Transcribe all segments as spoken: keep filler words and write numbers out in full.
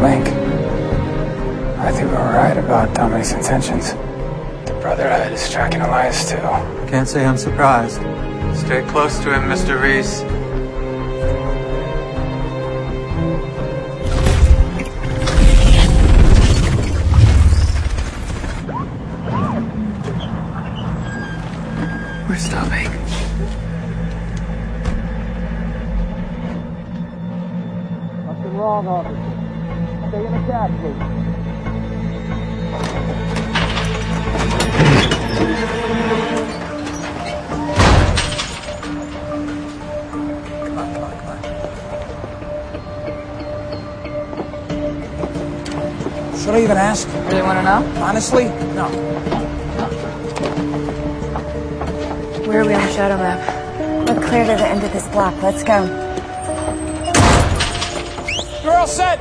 Link, I think we were right about Dominic's intentions. The Brotherhood is tracking Elias too. Can't say I'm surprised. Stay close to him, Mister Reese. We're stopping. Nothing wrong, officer. Stay in the cab, please. Come on, come on, come on. Should I even ask? Really want to know? Honestly? No. Where are we on the shadow map? We're clear to the end of this block. Let's go. You're all set!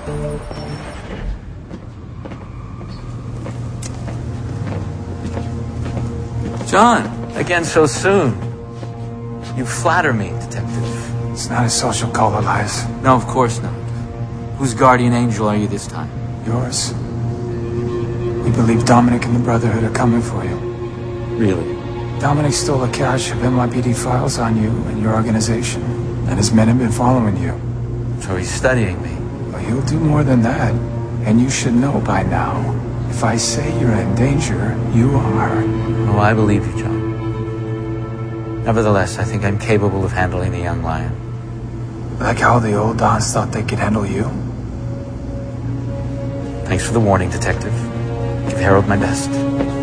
John, again so soon. You flatter me, Detective. It's not a social call, Elias. No, of course not. Whose guardian angel are you this time? Yours. We believe Dominic and the Brotherhood are coming for you. Really? Dominic stole a cache of N Y P D files on you and your organization, and his men have been following you. So he's studying me. Well, he'll do more than that, and you should know by now. If I say you're in danger, you are. Oh, I believe you, John. Nevertheless, I think I'm capable of handling the young lion. Like how the old Dons thought they could handle you? Thanks for the warning, Detective. Give Harold my best.